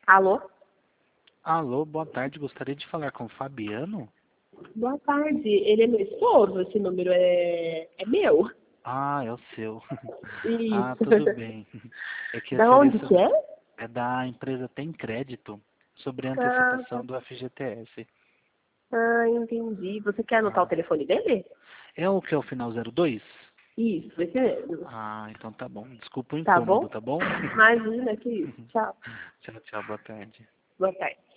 Alô? Alô, boa tarde. Gostaria de falar com o Fabiano? Boa tarde. Ele é meu esposo, esse número é meu. Ah, é o seu. Ah, Isso. tudo bem. É que Da seria onde que sobre... é? É da empresa Tem Crédito, sobre a Ah, tá. antecipação do FGTS. Ah, entendi. Você quer anotar o Ah, telefone dele? é o que é o final 02? Isso, esse mesmo. Ah, então tá bom. Desculpa o Tá incômodo, bom? tá bom? Imagina que isso. Tchau. Tchau, tchau, boa tarde. Boa tarde.